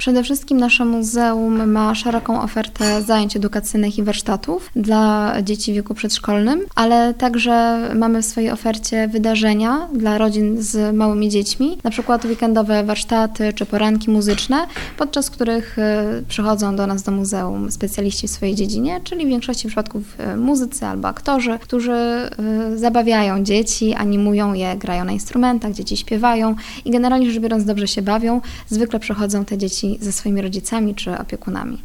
Przede wszystkim nasze muzeum ma szeroką ofertę zajęć edukacyjnych i warsztatów dla dzieci w wieku przedszkolnym, ale także mamy w swojej ofercie wydarzenia dla rodzin z małymi dziećmi, na przykład weekendowe warsztaty czy poranki muzyczne, podczas których przychodzą do nas do muzeum specjaliści w swojej dziedzinie, czyli w większości przypadków muzycy albo aktorzy, którzy zabawiają dzieci, animują je, grają na instrumentach, dzieci śpiewają i generalnie rzecz biorąc dobrze się bawią. Zwykle przychodzą te dzieci ze swoimi rodzicami czy opiekunami.